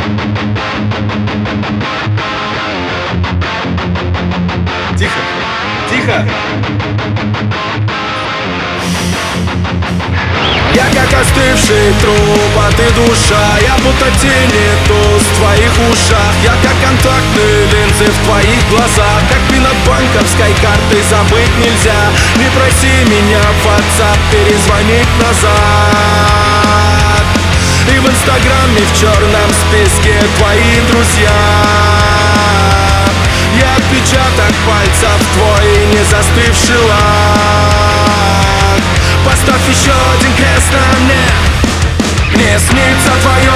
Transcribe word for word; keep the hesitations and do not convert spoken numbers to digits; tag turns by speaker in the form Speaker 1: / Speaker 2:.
Speaker 1: Тихо, тихо.
Speaker 2: Я как остывший труп, а ты душа. Я будто тенетус в твоих ушах. Я как контактные линзы в твоих глазах. Как пин от банковской карты забыть нельзя. Не проси меня в WhatsApp перезвонить назад. И в инстаграме в черном списке твои друзья. Я отпечаток пальцев твой, не застывший лак. Поставь еще один крест на мне. Мне снится твое